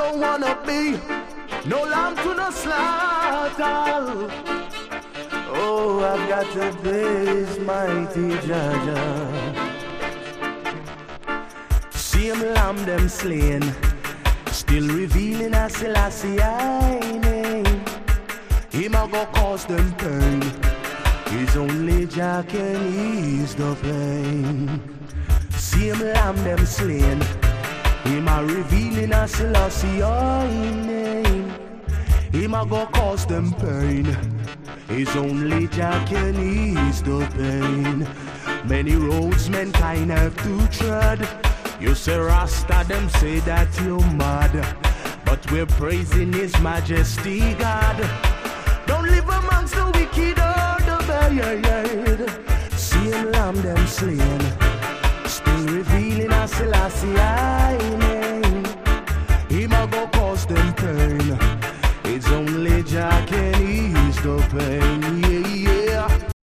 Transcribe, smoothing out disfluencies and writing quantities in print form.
don't wanna be no lamb to no slaughter. Oh, I've got to praise mighty Jah. Same lamb them slain, still revealing a Selassie name. Him a go cause them pain. It's only Jah can ease the pain. Same lamb them slain, him a revealing a Selassie name. Him a go cause them pain. It's only Jah can ease the pain. Many roads mankind have to tread. You say Rasta, them say that you're mad, but we're praising His Majesty God. Don't live amongst the wicked or the bad. Seeing lamb them slain, still revealing a Selassie.